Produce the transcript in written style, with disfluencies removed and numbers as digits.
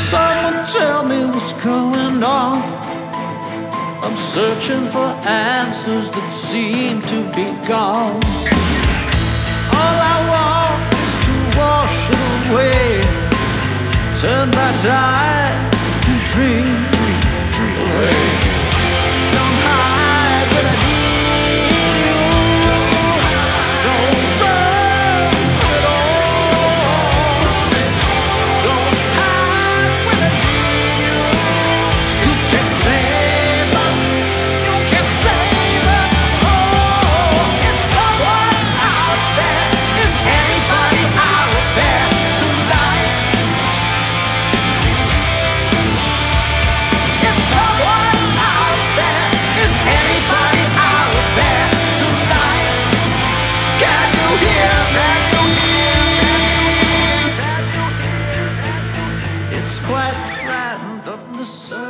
Someone tell me what's going on. I'm searching for answers that seem to be gone. All I want is to wash it away. Turn back time and dream, dream, dream away. Don't hide when I need you. Don't run from it all. Don't hide when I need you. You can save us. You can save us. Oh, is someone out there? Is anybody out there tonight? Is someone out there? Is anybody out there tonight? Can you hear me? It's quite random to say